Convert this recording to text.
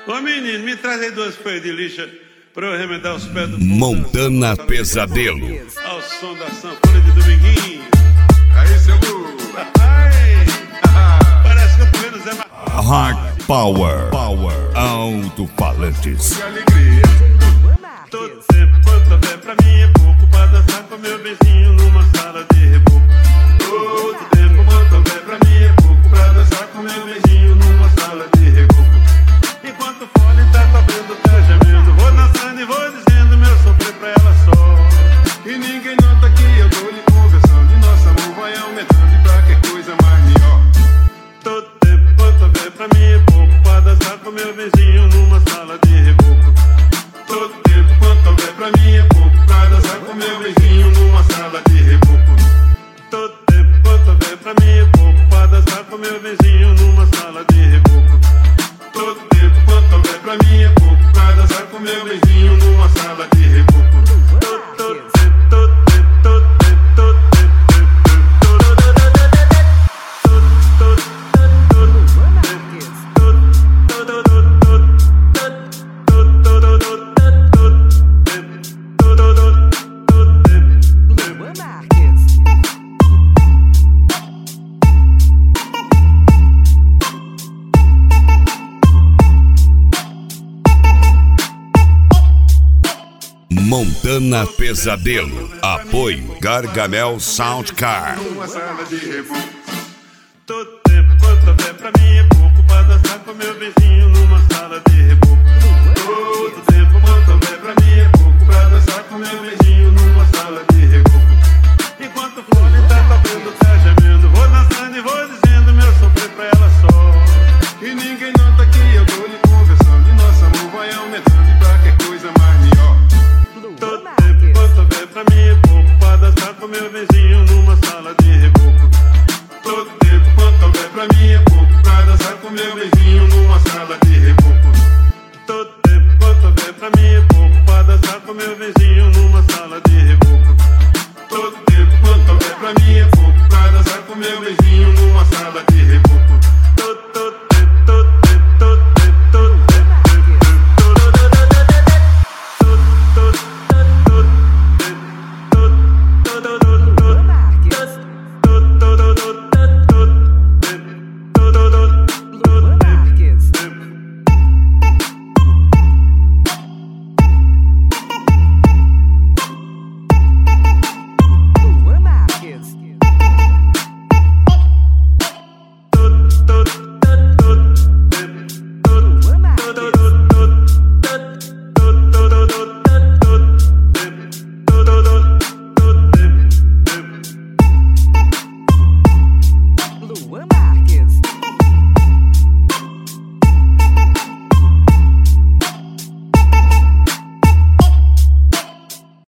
Ô menino, me traz aí 2 folhas de lixa pra eu arremedar os pés do povo. Montana Pesadelo. Ao som da sanfona de Dominguinho. Aí, seu Lu. Parece que eu tô vendo Zé Hard Power. Alto-falantes. Que alegria. Todo tempo quanto houver pra mim é pouco pra dançar com meu vizinho numa sala de reboco. Todo tempo quanto houver pra mim é pouco pra dançar com meu vizinho numa sala de reboco. Enquanto o fole tá tocando, tá gemendo, vou dançando e vou dizendo meu sofrer pra ela só. E ninguém nota que eu tô lhe conversando. E nosso amor vai aumentando e pra que coisa mais melhor. Todo tempo quanto houver pra mim é pouco pra dançar com meu vizinho numa sala de reboco. Todo tempo quanto houver pra mim é pouco pra dançar com meu vizinho numa sala de reboco. Todo tempo quanto houver pra mim é pouco pra dançar com meu vizinho numa sala de reboco. Todo tempo quanto houver pra mim é pouco pra dançar com meu vizinho numa sala de reboco. Montana Pesadelo. Apoio Gargamel Soundcar. Numa sala de reboco. Todo tempo quanto houver pra mim é pouco pra dançar com meu vizinho numa sala de reboco. Todo tempo quanto houver pra mim é pouco pra dançar com meu vizinho numa sala de reboco. Enquanto o fone tá tocando, tá gemendo, vou dançando e vou dizendo meu sofrer pra ela só. E ninguém nota que eu tô lhe conversando. E nosso amor vai aumentando e pra que coisa mais melhor. Todo tempo quanto houver pra mim é pouco pra dançar com meu vizinho numa sala de reboco. Todo tempo quanto houver pra mim é pouco pra dançar com meu vizinho numa sala de reboco. Todo tempo quanto houver pra mim é pouco pra dançar com meu vizinho numa sala de reboco. Todo tempo quanto houver pra mim é pouco pra dançar com meu vizinho numa sala de reboco.